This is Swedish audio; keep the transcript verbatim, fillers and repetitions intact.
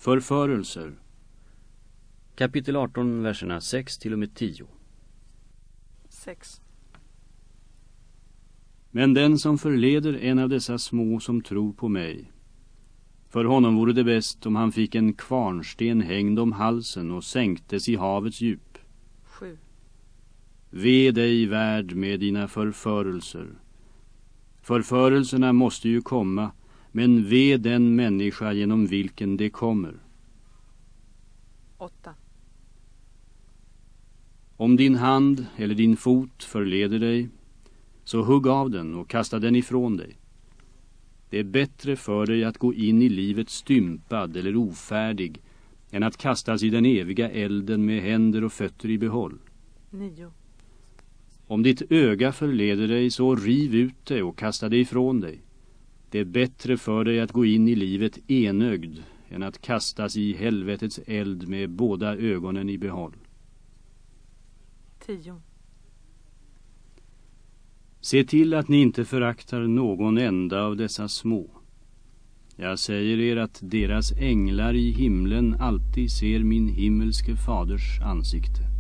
Förförelser. Kapitel arton, verserna sex till och med tio. sex. Men den som förleder en av dessa små som tror på mig, för honom vore det bäst om han fick en kvarnsten hängd om halsen och sänktes i havets djup. sju. Ve dig värld med dina förförelser. Förförelserna måste ju komma, men ve den människa genom vilken det kommer. åtta. Om din hand eller din fot förleder dig, så hugg av den och kasta den ifrån dig. Det är bättre för dig att gå in i livet stympad eller ofärdig än att kastas i den eviga elden med händer och fötter i behåll. nio. Om ditt öga förleder dig, så riv ut det och kasta det ifrån dig. Det är bättre för dig att gå in i livet enögd än att kastas i helvetets eld med båda ögonen i behåll. tio. Se till att ni inte föraktar någon enda av dessa små. Jag säger er att deras änglar i himlen alltid ser min himmelske faders ansikte.